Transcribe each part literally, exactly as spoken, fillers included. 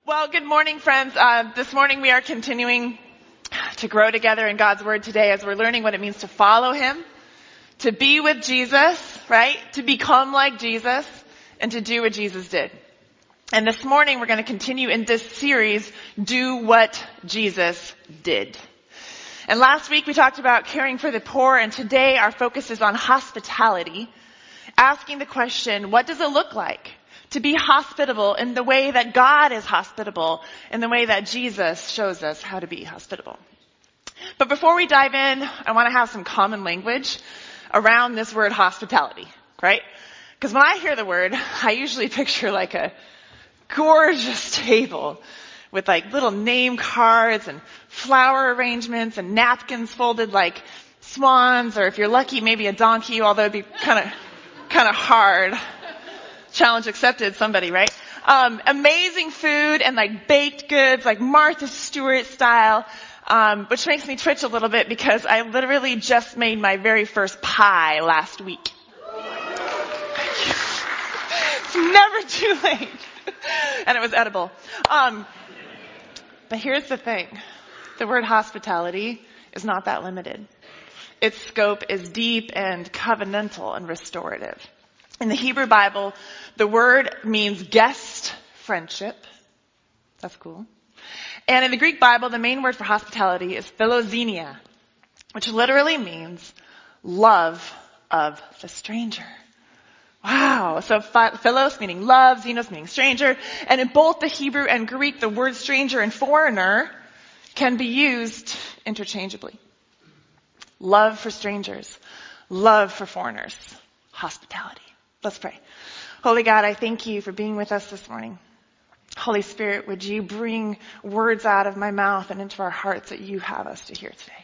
Well, good morning, friends. Uh, this morning we are continuing to grow together in God's Word today as we're learning what it means to follow Him, to be with Jesus, right? To become like Jesus, and to do what Jesus did. And this morning we're going to continue in this series, Do What Jesus Did. And last week we talked about caring for the poor, and today our focus is on hospitality, asking the question, what does it look like to be hospitable in the way that God is hospitable, in the way that Jesus shows us how to be hospitable? But before we dive in, I want to have some common language around this word hospitality, right? Because when I hear the word, I usually picture like a gorgeous table with like little name cards and flower arrangements and napkins folded like swans, or if you're lucky, maybe a donkey, although it'd be kind of kind of hard. Challenge accepted, somebody, right? Um, amazing food and like baked goods, like Martha Stewart style, um, which makes me twitch a little bit because I literally just made my very first pie last week. It's never too late. And it was edible. Um, but here's the thing. The word hospitality is not that limited. Its scope is deep and covenantal and restorative. In the Hebrew Bible, the word means guest friendship. That's cool. And in the Greek Bible, the main word for hospitality is philoxenia, which literally means love of the stranger. Wow. So philos meaning love, xenos meaning stranger. And in both the Hebrew and Greek, the word stranger and foreigner can be used interchangeably. Love for strangers, love for foreigners, hospitality. Let's pray. Holy God, I thank you for being with us this morning. Holy Spirit, would you bring words out of my mouth and into our hearts that you have us to hear today?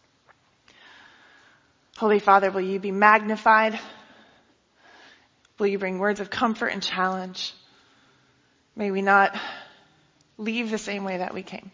Holy Father, will you be magnified? Will you bring words of comfort and challenge? May we not leave the same way that we came.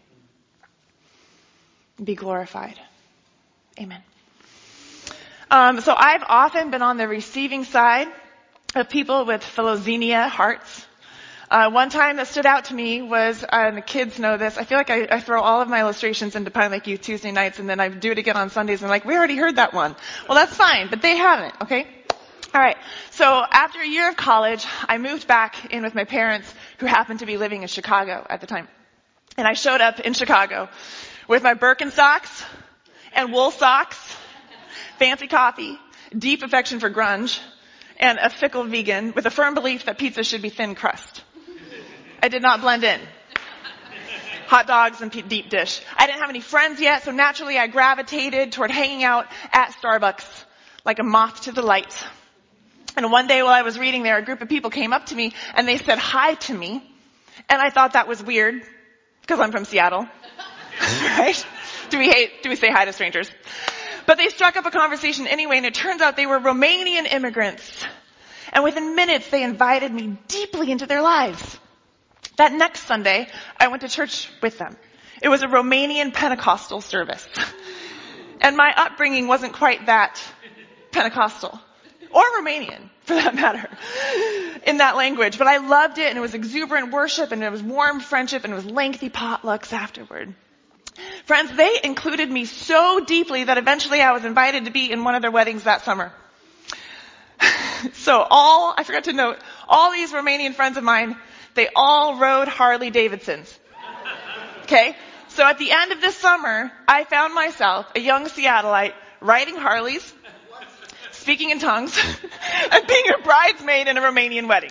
Be glorified. Amen. Um, so I've often been on the receiving side of people with philoxenia hearts. Uh, one time that stood out to me was, uh, and the kids know this, I feel like I, I throw all of my illustrations into Pine Lake Youth Tuesday nights, and then I do it again on Sundays, and I'm like, we already heard that one. Well, that's fine, but they haven't, okay? All right. So after a year of college, I moved back in with my parents, who happened to be living in Chicago at the time. And I showed up in Chicago with my Birkenstocks and wool socks, fancy coffee, deep affection for grunge, and a fickle vegan with a firm belief that pizza should be thin crust. I did not blend in. Hot dogs and deep dish. I didn't have any friends yet, so naturally I gravitated toward hanging out at Starbucks like a moth to the light. And one day while I was reading there, a group of people came up to me and they said hi to me. And I thought that was weird because I'm from Seattle. Right? Do we hate, do we say hi to strangers? But they struck up a conversation anyway, and it turns out they were Romanian immigrants. And within minutes, they invited me deeply into their lives. That next Sunday, I went to church with them. It was a Romanian Pentecostal service. And my upbringing wasn't quite that Pentecostal. Or Romanian, for that matter, in that language. But I loved it, and it was exuberant worship, and it was warm friendship, and it was lengthy potlucks afterward. Friends, they included me so deeply that eventually I was invited to be in one of their weddings that summer. So all, I forgot to note, all these Romanian friends of mine, they all rode Harley Davidsons. Okay? So at the end of this summer, I found myself, a young Seattleite, riding Harleys, speaking in tongues, and being a bridesmaid in a Romanian wedding.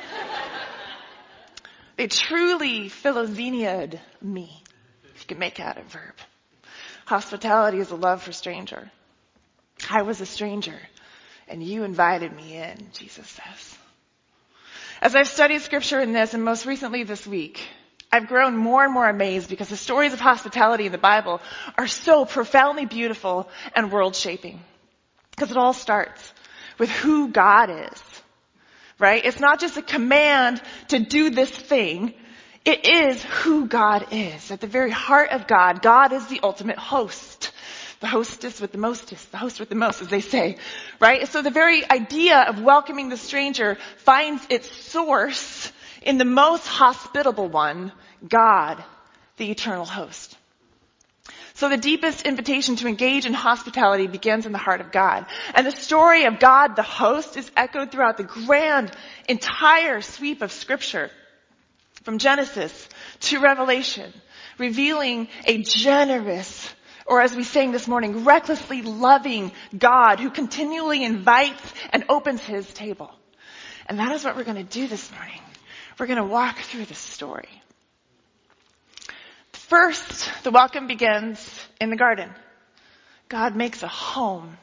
They truly philoxenia'd me. You can make out a verb. Hospitality is a love for stranger. I was a stranger, and you invited me in, Jesus says. As I've studied scripture in this, and most recently this week, I've grown more and more amazed because the stories of hospitality in the Bible are so profoundly beautiful and world-shaping. Because it all starts with who God is, right? It's not just a command to do this thing. It is who God is. At the very heart of God, God is the ultimate host. The hostess with the mostest, the host with the most, as they say, right? So the very idea of welcoming the stranger finds its source in the most hospitable one, God, the eternal host. So the deepest invitation to engage in hospitality begins in the heart of God. And the story of God, the host, is echoed throughout the grand, entire sweep of Scripture, from Genesis to Revelation, revealing a generous, or as we sang this morning, recklessly loving God who continually invites and opens his table. And that is what we're going to do this morning. We're going to walk through this story. First, the welcome begins in the garden. God makes a home.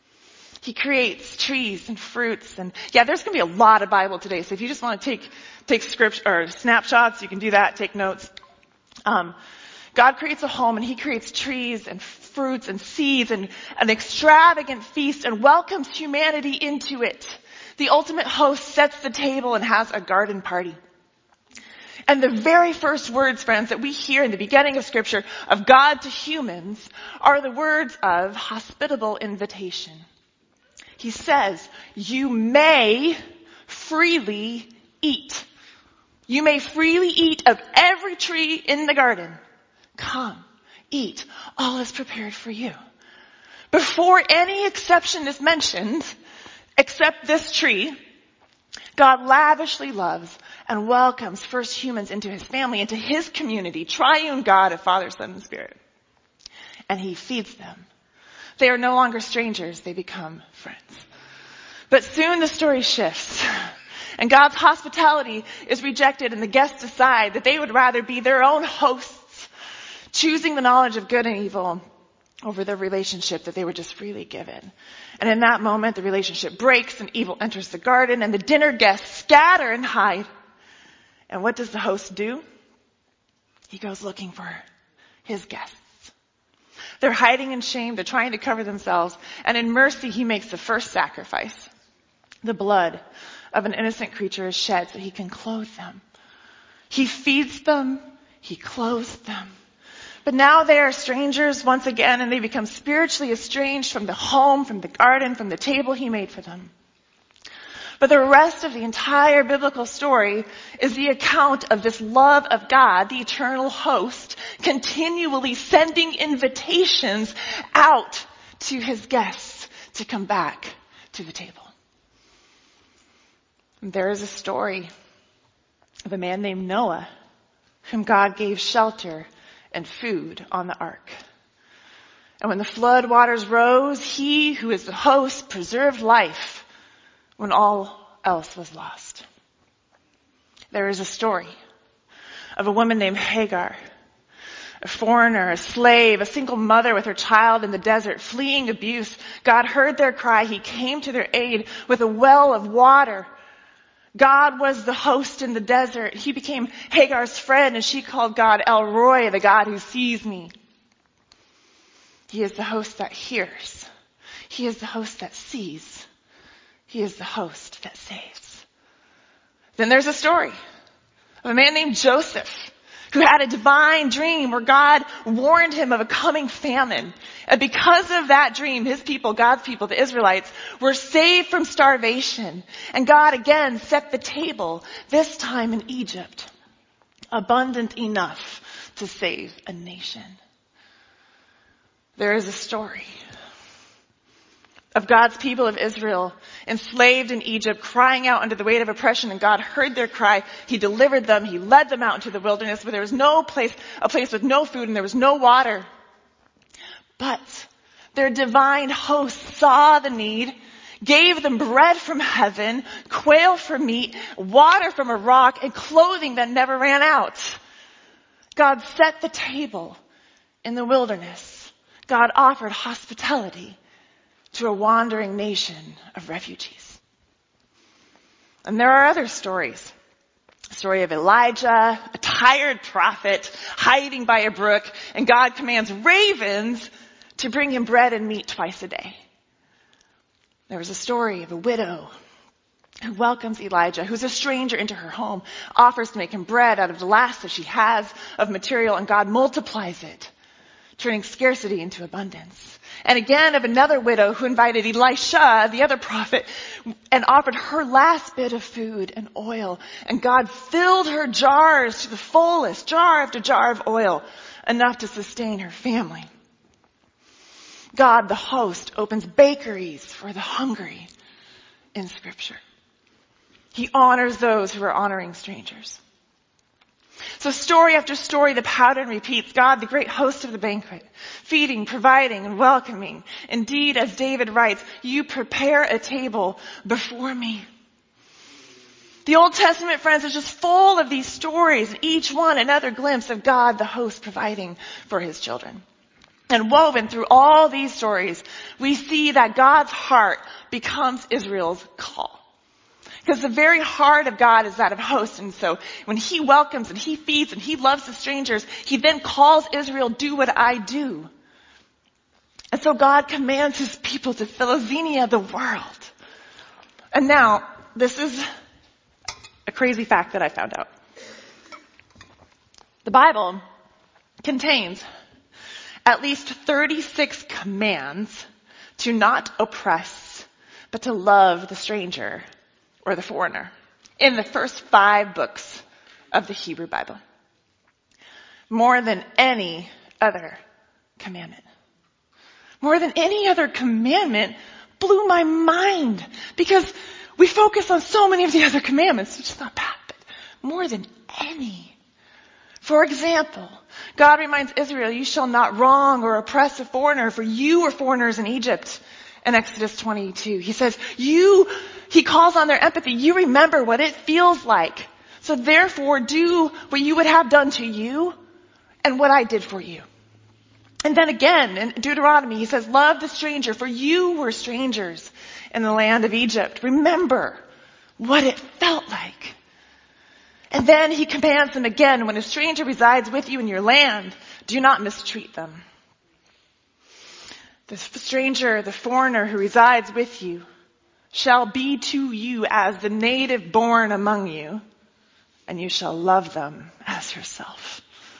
He creates trees and fruits. And yeah, there's going to be a lot of Bible today. So if you just want to take, take script or snapshots, you can do that, take notes. Um, God creates a home and he creates trees and fruits and seeds and an extravagant feast and welcomes humanity into it. The ultimate host sets the table and has a garden party. And the very first words, friends, that we hear in the beginning of Scripture of God to humans are the words of hospitable invitation. He says, you may freely eat. You may freely eat of every tree in the garden. Come, eat. All is prepared for you. Before any exception is mentioned, except this tree, God lavishly loves and welcomes first humans into his family, into his community, triune God of Father, Son, and Spirit. And he feeds them. They are no longer strangers, they become friends. But soon the story shifts, and God's hospitality is rejected, and the guests decide that they would rather be their own hosts, choosing the knowledge of good and evil over the relationship that they were just freely given. And in that moment, the relationship breaks and evil enters the garden and the dinner guests scatter and hide. And what does the host do? He goes looking for his guests. They're hiding in shame. They're trying to cover themselves. And in mercy, he makes the first sacrifice. The blood of an innocent creature is shed so he can clothe them. He feeds them. He clothes them. But now they are strangers once again, and they become spiritually estranged from the home, from the garden, from the table he made for them. But the rest of the entire biblical story is the account of this love of God, the eternal host, continually sending invitations out to his guests to come back to the table. And there is a story of a man named Noah, whom God gave shelter and food on the ark. And when the flood waters rose, he who is the host preserved life when all else was lost. There is a story of a woman named Hagar, a foreigner, a slave, a single mother with her child in the desert, fleeing abuse. God heard their cry. He came to their aid with a well of water. God was the host in the desert. He became Hagar's friend, and she called God El Roi, the God who sees me. He is the host that hears. He is the host that sees. He is the host that saves. Then there's a story of a man named Joseph who had a divine dream where God warned him of a coming famine. And because of that dream, his people, God's people, the Israelites, were saved from starvation. And God again set the table, this time in Egypt, abundant enough to save a nation. There is a story of God's people of Israel enslaved in Egypt, crying out under the weight of oppression, and God heard their cry. He delivered them. He led them out into the wilderness where there was no place, a place with no food and there was no water. But their divine host saw the need, gave them bread from heaven, quail for meat, water from a rock, and clothing that never ran out. God set the table in the wilderness. God offered hospitality to a wandering nation of refugees. And there are other stories. The story of Elijah, a tired prophet hiding by a brook, and God commands ravens to bring him bread and meat twice a day. There was a story of a widow who welcomes Elijah, who's a stranger, into her home, offers to make him bread out of the last that she has of material, and God multiplies it turning scarcity into abundance. And again of another widow who invited Elisha, the other prophet, and offered her last bit of food and oil. And God filled her jars to the fullest, jar after jar of oil, enough to sustain her family. God, the host, opens bakeries for the hungry in Scripture. He honors those who are honoring strangers. So story after story, the pattern repeats. God, the great host of the banquet, feeding, providing, and welcoming. Indeed, as David writes, you prepare a table before me. The Old Testament, friends, is just full of these stories, and each one another glimpse of God, the host, providing for his children. And woven through all these stories, we see that God's heart becomes Israel's call. Because the very heart of God is that of host. And so when he welcomes and he feeds and he loves the strangers, he then calls Israel, do what I do. And so God commands his people to Philoxenia the world. And now, this is a crazy fact that I found out. The Bible contains at least thirty-six commands to not oppress, but to love the stranger or the foreigner in the first five books of the Hebrew Bible. More than any other commandment. More than any other commandment blew my mind because we focus on so many of the other commandments, which is not bad, but more than any. For example, God reminds Israel, you shall not wrong or oppress a foreigner, for you were foreigners in Egypt. In Exodus twenty-two, he says, you, he calls on their empathy. You remember what it feels like. So therefore do what you would have done to you and what I did for you. And then again in Deuteronomy, he says, love the stranger, for you were strangers in the land of Egypt. Remember what it felt like. And then he commands them again, when a stranger resides with you in your land, do not mistreat them. The stranger, the foreigner who resides with you, shall be to you as the native born among you, and you shall love them as yourself.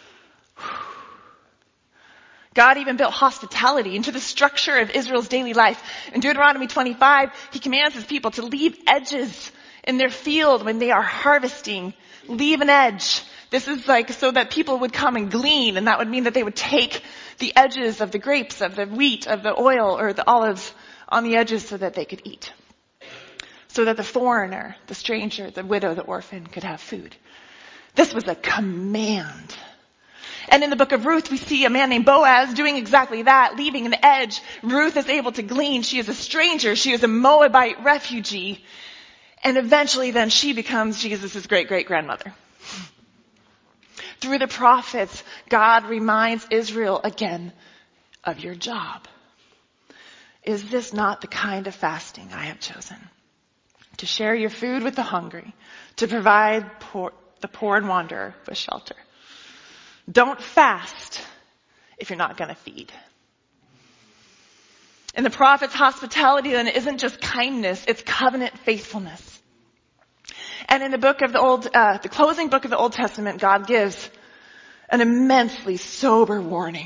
God even built hospitality into the structure of Israel's daily life. In Deuteronomy twenty-five, he commands his people to leave edges in their field when they are harvesting. Leave an edge. This is like so that people would come and glean, and that would mean that they would take the edges of the grapes, of the wheat, of the oil, or the olives on the edges so that they could eat. So that the foreigner, the stranger, the widow, the orphan could have food. This was a command. And in the book of Ruth, we see a man named Boaz doing exactly that, leaving an edge. Ruth is able to glean. She is a stranger. She is a Moabite refugee. And eventually then she becomes Jesus' great-great-grandmother. Through the prophets, God reminds Israel again of your job. Is this not the kind of fasting I have chosen? To share your food with the hungry, to provide poor, the poor and wanderer with shelter. Don't fast if you're not going to feed. And the prophet's hospitality then isn't just kindness, it's covenant faithfulness. And in the book of the old, uh, the closing book of the Old Testament, God gives an immensely sober warning.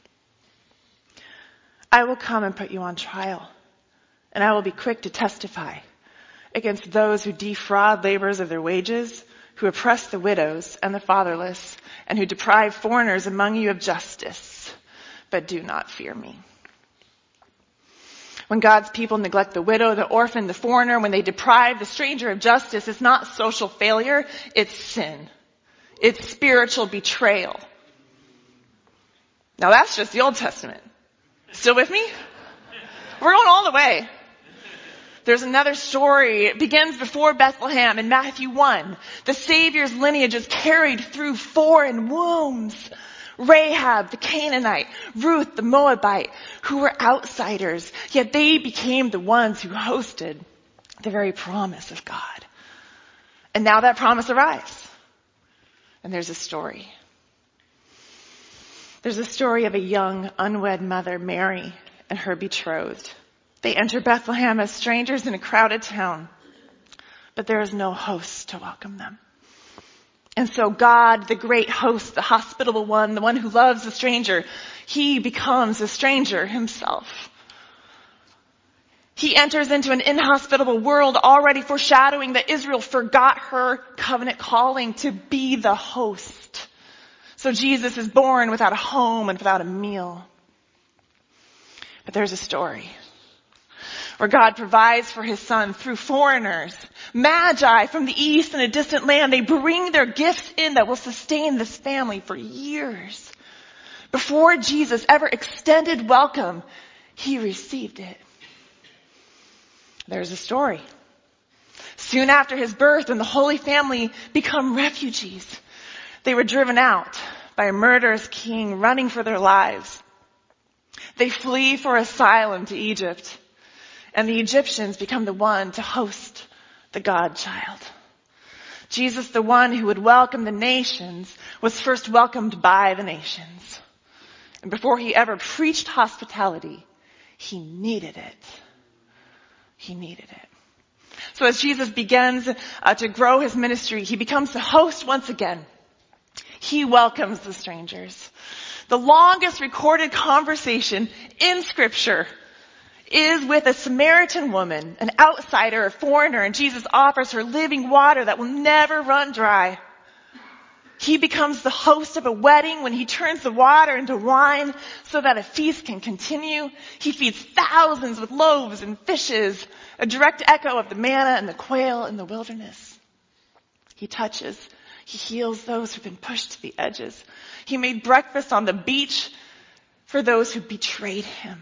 I will come and put you on trial, and I will be quick to testify against those who defraud laborers of their wages, who oppress the widows and the fatherless, and who deprive foreigners among you of justice. But do not fear me. When God's people neglect the widow, the orphan, the foreigner, when they deprive the stranger of justice, it's not social failure, it's sin. It's spiritual betrayal. Now that's just the Old Testament. Still with me? We're going all the way. There's another story. It begins before Bethlehem in Matthew one. The Savior's lineage is carried through foreign wombs. Rahab, the Canaanite, Ruth, the Moabite, who were outsiders, yet they became the ones who hosted the very promise of God. And now that promise arrives. And there's a story. There's a story of a young, unwed mother, Mary, and her betrothed. They enter Bethlehem as strangers in a crowded town, but there is no host to welcome them. And so God, the great host, the hospitable one, the one who loves the stranger, he becomes a stranger himself. He enters into an inhospitable world, already foreshadowing that Israel forgot her covenant calling to be the host. So Jesus is born without a home and without a meal. But there's a story where God provides for his son through foreigners, magi from the east and a distant land. They bring their gifts in that will sustain this family for years. Before Jesus ever extended welcome, he received it. There's a story. Soon after his birth, when the Holy Family become refugees, they were driven out by a murderous king running for their lives. They flee for asylum to Egypt, and the Egyptians become the one to host the God child. Jesus, the one who would welcome the nations, was first welcomed by the nations. And before he ever preached hospitality, he needed it. He needed it. So as Jesus begins uh, to grow his ministry, he becomes the host once again. He welcomes the strangers. The longest recorded conversation in Scripture is with a Samaritan woman, an outsider, a foreigner, and Jesus offers her living water that will never run dry. He becomes the host of a wedding when he turns the water into wine so that a feast can continue. He feeds thousands with loaves and fishes, a direct echo of the manna and the quail in the wilderness. He touches, he heals those who've been pushed to the edges. He made breakfast on the beach for those who betrayed him.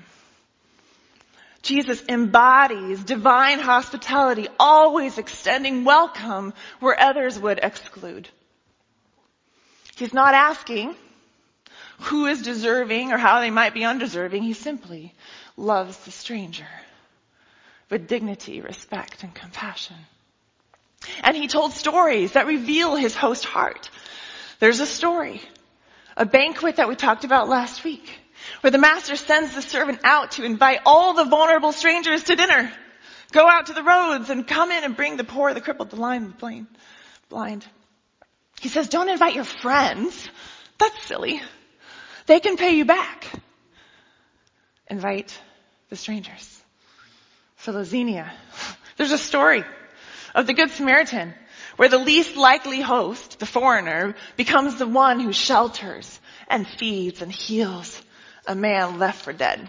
Jesus embodies divine hospitality, always extending welcome where others would exclude. He's not asking who is deserving or how they might be undeserving. He simply loves the stranger with dignity, respect, and compassion. And he told stories that reveal his host heart. There's a story, a banquet that we talked about last week, where the master sends the servant out to invite all the vulnerable strangers to dinner. Go out to the roads and come in and bring the poor, the crippled, the lame, the blind. He says, don't invite your friends. That's silly. They can pay you back. Invite the strangers. Philoxenia. There's a story of the Good Samaritan where the least likely host, the foreigner, becomes the one who shelters and feeds and heals a man left for dead.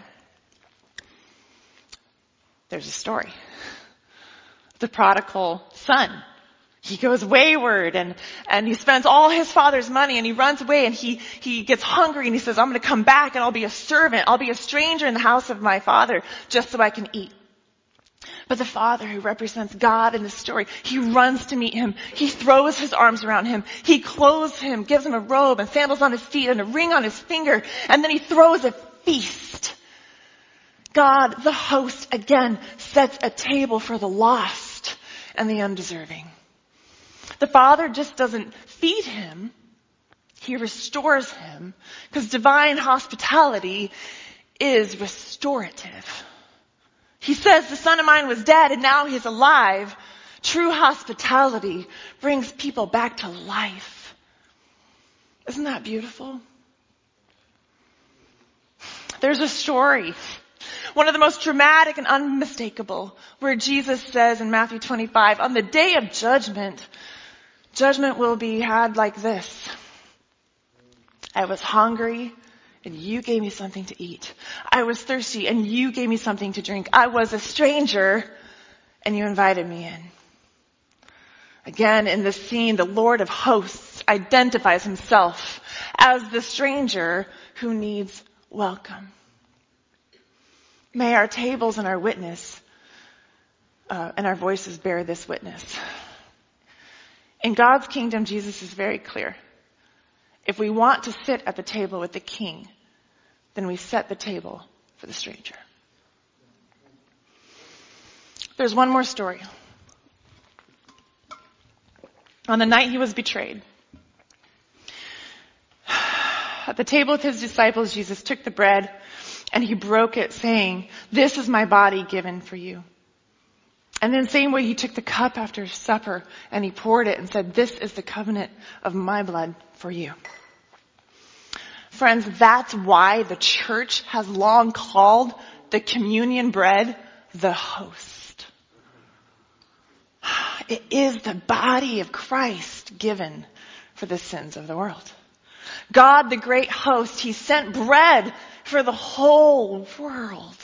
There's a story. The prodigal son. He goes wayward and, and he spends all his father's money and he runs away and he, he gets hungry and he says, I'm going to come back and I'll be a servant. I'll be a stranger in the house of my father just so I can eat. But the father who represents God in the story, he runs to meet him. He throws his arms around him. He clothes him, gives him a robe and sandals on his feet and a ring on his finger. And then he throws a feast. God, the host, again, sets a table for the lost and the undeserving. The Father just doesn't feed him. He restores him because divine hospitality is restorative. He says, the son of mine was dead and now he's alive. True hospitality brings people back to life. Isn't that beautiful? There's a story, one of the most dramatic and unmistakable, where Jesus says in Matthew twenty-five, on the day of judgment, judgment will be had like this. I was hungry and you gave me something to eat. I was thirsty and you gave me something to drink. I was a stranger and you invited me in. Again, in this scene, the Lord of hosts identifies himself as the stranger who needs welcome. May our tables and our witness uh, and our voices bear this witness. In God's kingdom, Jesus is very clear. If we want to sit at the table with the king, then we set the table for the stranger. There's one more story. On the night he was betrayed, at the table with his disciples, Jesus took the bread and he broke it, saying, this is my body given for you. And then same way he took the cup after supper and he poured it and said, this is the covenant of my blood for you. Friends, that's why the church has long called the communion bread the host. It is the body of Christ given for the sins of the world. God, the great host, he sent bread for the whole world.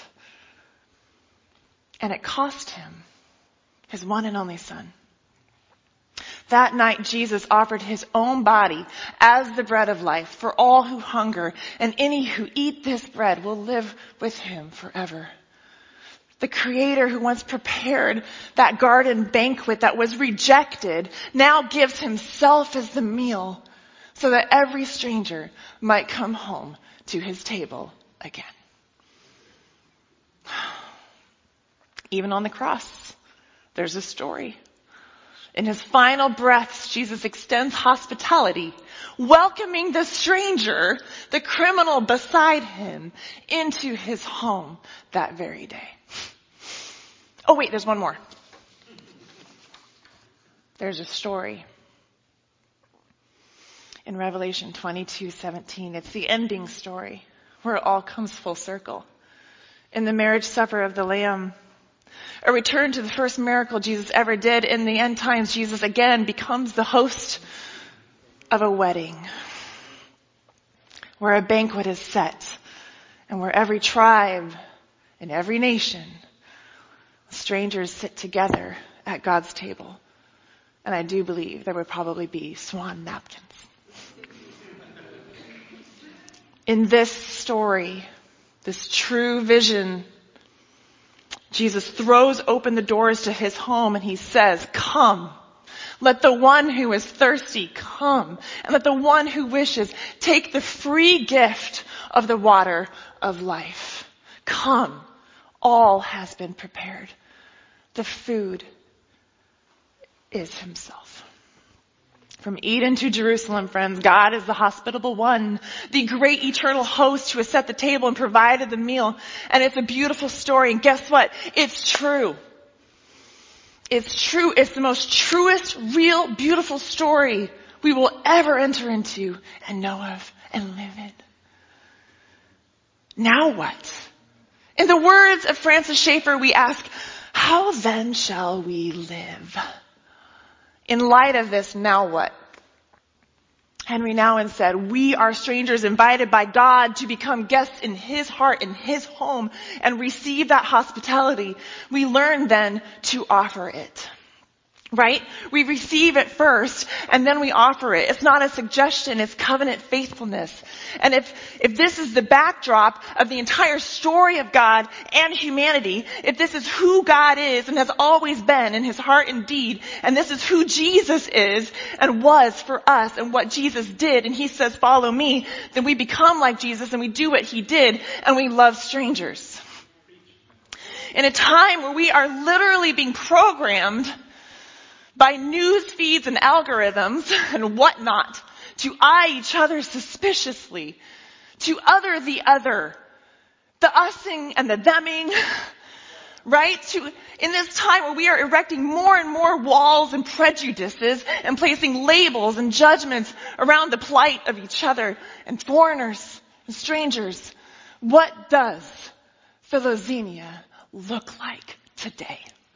And it cost him his one and only son. That night, Jesus offered his own body as the bread of life for all who hunger, and any who eat this bread will live with him forever. The Creator who once prepared that garden banquet that was rejected now gives himself as the meal so that every stranger might come home to his table again. Even on the cross, there's a story. In his final breaths, Jesus extends hospitality, welcoming the stranger, the criminal beside him, into his home that very day. Oh wait, there's one more. There's a story in Revelation twenty-two seventeen. It's the ending story where it all comes full circle. In the marriage supper of the Lamb, a return to the first miracle Jesus ever did. In the end times, Jesus again becomes the host of a wedding where a banquet is set and where every tribe and every nation, strangers sit together at God's table. And I do believe there would probably be swan napkins. In this story, this true vision, Jesus throws open the doors to his home and he says, come, let the one who is thirsty come, and let the one who wishes take the free gift of the water of life. Come, all has been prepared. The food is himself. From Eden to Jerusalem, friends, God is the hospitable one, the great eternal host who has set the table and provided the meal. And it's a beautiful story. And guess what? It's true. It's true. It's the most truest, real, beautiful story we will ever enter into and know of and live in. Now what? In the words of Francis Schaeffer, we ask, how then shall we live? In light of this, now what? Henry Nouwen said, we are strangers invited by God to become guests in his heart, in his home, and receive that hospitality. We learn then to offer it. Right? We receive it first and then we offer it. It's not a suggestion, it's covenant faithfulness. And if, if this is the backdrop of the entire story of God and humanity, if this is who God is and has always been in his heart and deed, and this is who Jesus is and was for us and what Jesus did, and he says, follow me, then we become like Jesus and we do what he did and we love strangers. In a time where we are literally being programmed by news feeds and algorithms and whatnot to eye each other suspiciously, to other the other, the using and the theming, right? To, in this time where we are erecting more and more walls and prejudices and placing labels and judgments around the plight of each other and foreigners and strangers, what does Philoxenia look like today?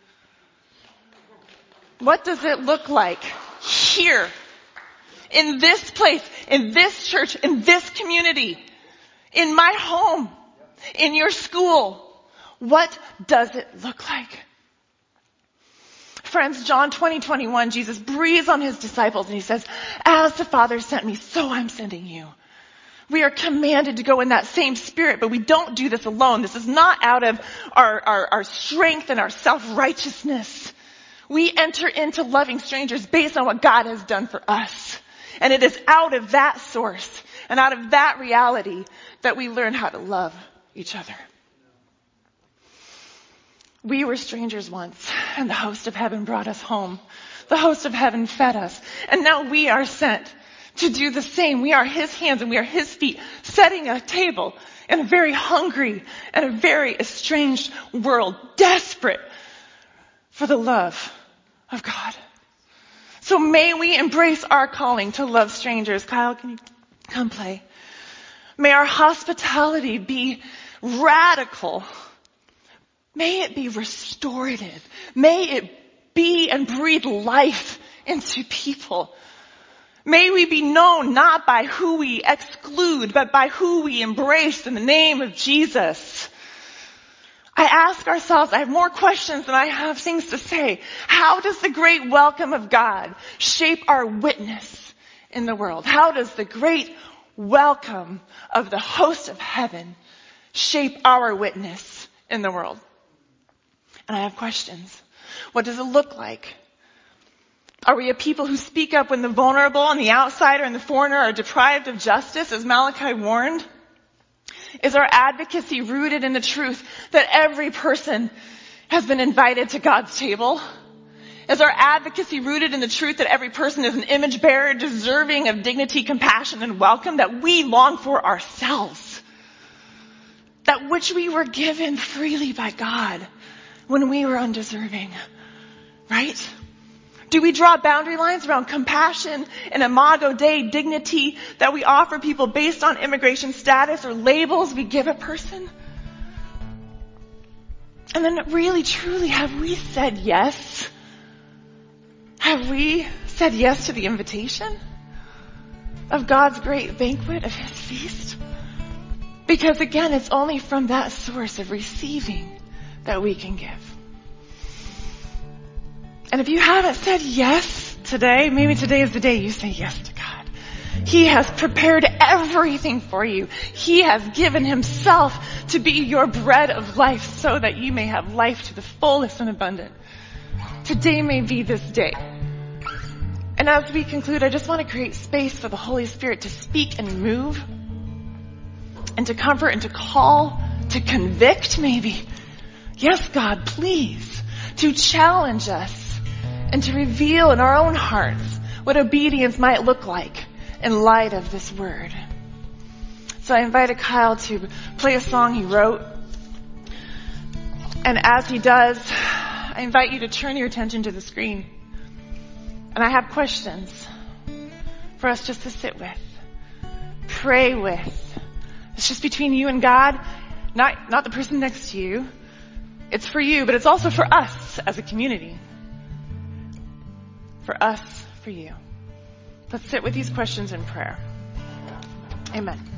What does it look like here, in this place, in this church, in this community, in my home, in your school? What does it look like? Friends, John twenty, twenty-one, Jesus breathes on his disciples and he says, as the Father sent me, so I'm sending you. We are commanded to go in that same spirit, but we don't do this alone. This is not out of our, our, our strength and our self-righteousness. We enter into loving strangers based on what God has done for us. And it is out of that source and out of that reality that we learn how to love each other. We were strangers once, and the host of heaven brought us home. The host of heaven fed us. And now we are sent to do the same. We are his hands and we are his feet, setting a table in a very hungry and a very estranged world, desperate for the love of God. So may we embrace our calling to love strangers. Kyle, can you come play? May our hospitality be radical. May it be restorative. May it be and breathe life into people. May we be known not by who we exclude, but by who we embrace in the name of Jesus. I ask ourselves, I have more questions than I have things to say. How does the great welcome of God shape our witness in the world? How does the great welcome of the host of heaven shape our witness in the world? And I have questions. What does it look like? Are we a people who speak up when the vulnerable and the outsider and the foreigner are deprived of justice, as Malachi warned? Is our advocacy rooted in the truth that every person has been invited to God's table? Is our advocacy rooted in the truth that every person is an image bearer deserving of dignity, compassion, and welcome that we long for ourselves? That which we were given freely by God when we were undeserving, right? Do we draw boundary lines around compassion and imago Dei dignity that we offer people based on immigration status or labels we give a person? And then really, truly, have we said yes? Have we said yes to the invitation of God's great banquet, of His feast? Because again, it's only from that source of receiving that we can give. And if you haven't said yes today, maybe today is the day you say yes to God. He has prepared everything for you. He has given Himself to be your bread of life so that you may have life to the fullest and abundant. Today may be this day. And as we conclude, I just want to create space for the Holy Spirit to speak and move and to comfort and to call, to convict maybe. Yes, God, please, to challenge us and to reveal in our own hearts what obedience might look like in light of this word. So I invited Kyle to play a song he wrote. And as he does, I invite you to turn your attention to the screen. And I have questions for us just to sit with, pray with. It's just between you and God, not, not the person next to you. It's for you, but it's also for us as a community. For us, for you. Let's sit with these questions in prayer. Amen.